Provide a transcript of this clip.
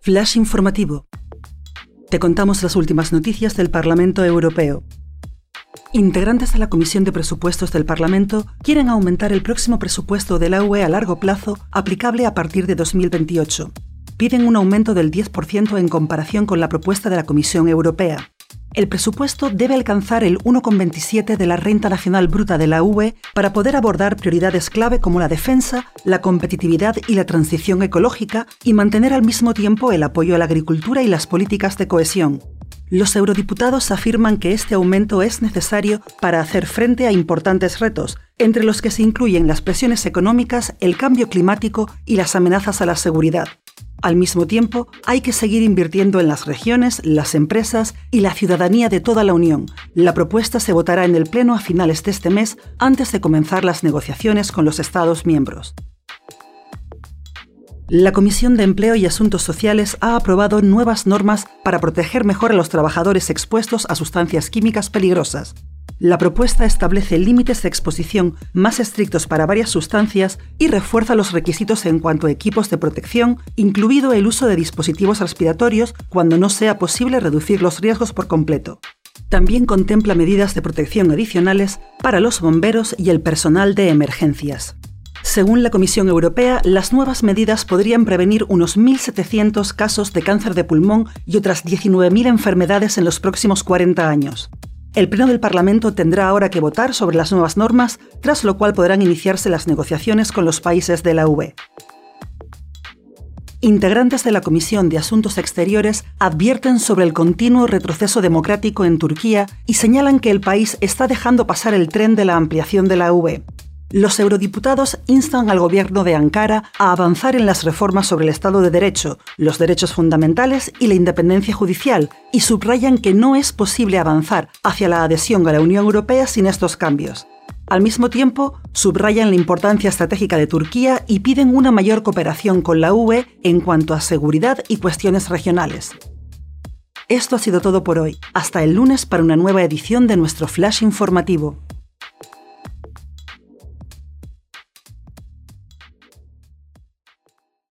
Flash informativo. Te contamos las últimas noticias del Parlamento Europeo. Integrantes de la Comisión de Presupuestos del Parlamento quieren aumentar el próximo presupuesto de la UE a largo plazo aplicable a partir de 2028. Piden un aumento del 10% en comparación con la propuesta de la Comisión Europea. El presupuesto debe alcanzar el 1,27 de la renta nacional bruta de la UE para poder abordar prioridades clave como la defensa, la competitividad y la transición ecológica y mantener al mismo tiempo el apoyo a la agricultura y las políticas de cohesión. Los eurodiputados afirman que este aumento es necesario para hacer frente a importantes retos, entre los que se incluyen las presiones económicas, el cambio climático y las amenazas a la seguridad. Al mismo tiempo, hay que seguir invirtiendo en las regiones, las empresas y la ciudadanía de toda la Unión. La propuesta se votará en el Pleno a finales de este mes, antes de comenzar las negociaciones con los Estados miembros. La Comisión de Empleo y Asuntos Sociales ha aprobado nuevas normas para proteger mejor a los trabajadores expuestos a sustancias químicas peligrosas. La propuesta establece límites de exposición más estrictos para varias sustancias y refuerza los requisitos en cuanto a equipos de protección, incluido el uso de dispositivos respiratorios cuando no sea posible reducir los riesgos por completo. También contempla medidas de protección adicionales para los bomberos y el personal de emergencias. Según la Comisión Europea, las nuevas medidas podrían prevenir unos 1.700 casos de cáncer de pulmón y otras 19.000 enfermedades en los próximos 40 años. El Pleno del Parlamento tendrá ahora que votar sobre las nuevas normas, tras lo cual podrán iniciarse las negociaciones con los países de la UE. Integrantes de la Comisión de Asuntos Exteriores advierten sobre el continuo retroceso democrático en Turquía y señalan que el país está dejando pasar el tren de la ampliación de la UE. Los eurodiputados instan al gobierno de Ankara a avanzar en las reformas sobre el Estado de Derecho, los derechos fundamentales y la independencia judicial, y subrayan que no es posible avanzar hacia la adhesión a la Unión Europea sin estos cambios. Al mismo tiempo, subrayan la importancia estratégica de Turquía y piden una mayor cooperación con la UE en cuanto a seguridad y cuestiones regionales. Esto ha sido todo por hoy. Hasta el lunes para una nueva edición de nuestro Flash informativo.